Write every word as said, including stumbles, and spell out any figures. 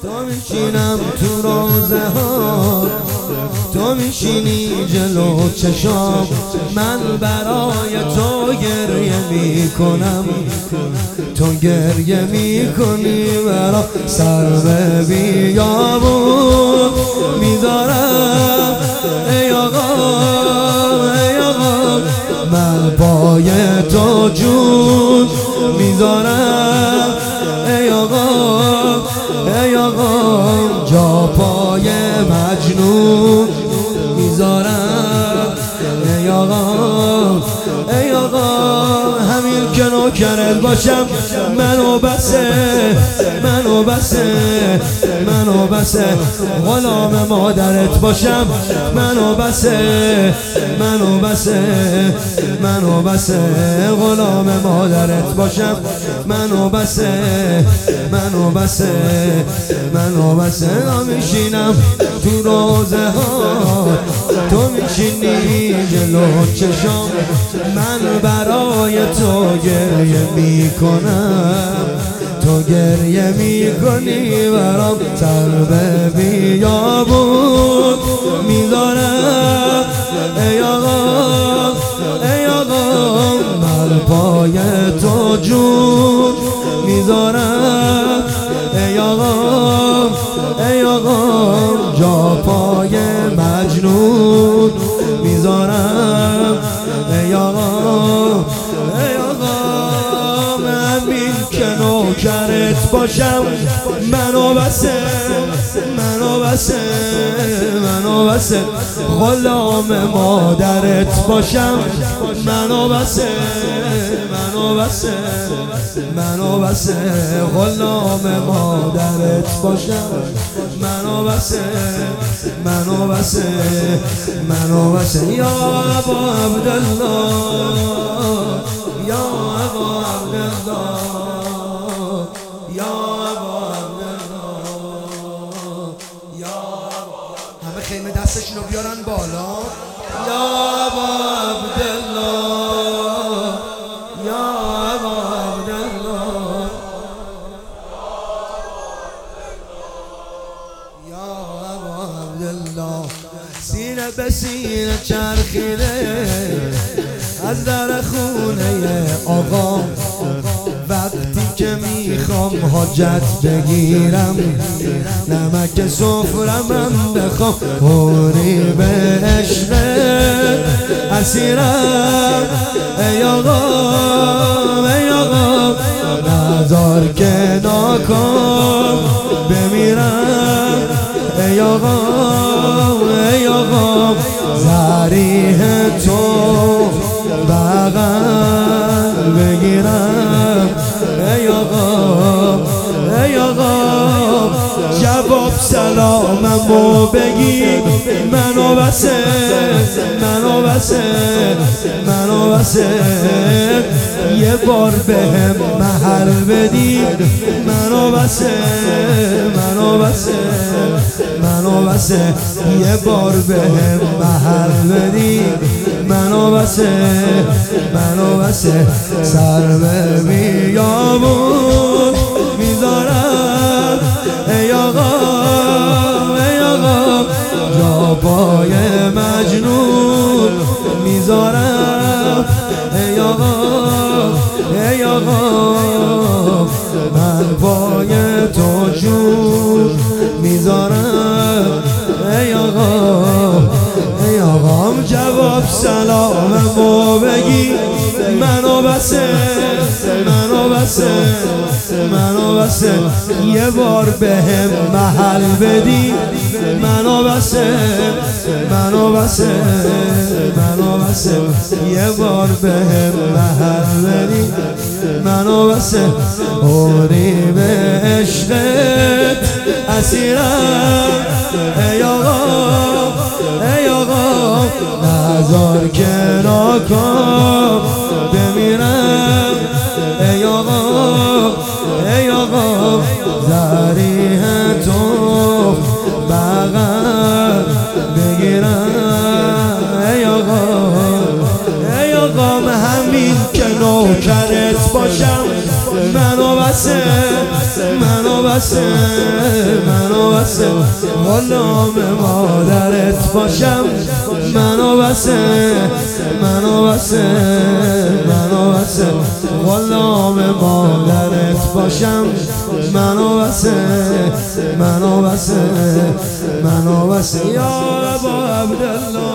تو میشینم تو روزه ها، تو میشینی جلو چشام، من برای تو گریه میکنم، تو گریه میکنی برا سر به بیابون میذارم. ای آقا ای آقا من پای تو جون میذارم. ای آقا ای آقا جا پای مجنون میذارم. ای آقا ای آقا همین که نوکرت باشم، منو بسه منو بسه منو بسه، غلام مادرت باشم، منو بسه منو بسه منو بسه، غلام مادرت باشم، منو بسه منو بسه منو بسه. میشینم تو روزه ها، تو میشینی جلو چشام، من برای تو گریه میکنم، تو گریه میکنی برام سر به بیابون میذارم. ای آقا ای آقا من پای تو جون میذارم. ای آقا ای آقا جا پای مجنون میذارم. ای آقا ای آقا من بین که نوکرت باشم، منو بسه منو بسه منو بسه، غلام مادرت باشم، منو بسه منو بسه منو بسه، غلام مادرت باشم، منو بسه منو بسه منو بسه. یا ابا عبدالله یا ابا عبدالله یا ابا عبدالله یا ابا، همه خیمه دستشونو بیارن بالا. یا ابا عبدالله یا ابا عبدالله یا ابا عبدالله. سینه به سینه چرخیده از در خونه آقا، وقتی که میخوام حاجت بگیرم، نمک سفرمم بخوام، خوری به عشق اسیرم. ای آقا ای آقا نذار که ناکام بمیرم. ای آقا ای آقا ذریح تو بغل بگیرم. ای آقا ای آقا جواب سلاممو بگی، منو بسه منو بسه منو بسه، یه بار بهم مهر بدی، منو بسه منو بسه منو بسه، یه بار بهم مهر بدی، منو بسه منو بسه، سر به بیابون میذارم. ای آقا ای آقا جا پای مجنون میذارم. ای آقا ای آقا من پای تو جون میذارم. ای آقا ای آقا جواب سلاممو بگی، منو بسه منو بسه منو بسه، یه بار بهم محل بدی، منو بسه منو بسه منو بسه، یه بار بهم محل بدی، منو بسه، اوری به عشقت اسیرم. ای آقا ای آقا نذار که ناکام بمیرم. ای آقا ای آقا ذریح تو بغل بگیرم. ای آقا ای آقا من همین که نوکرت باشم، منو بسه منو بسه واسه منو واسه غلام مادرت باشم منو واسه منو واسه منو واسه غلام مادرت باشم منو واسه منو واسه منو واسه یا ابا عبدالله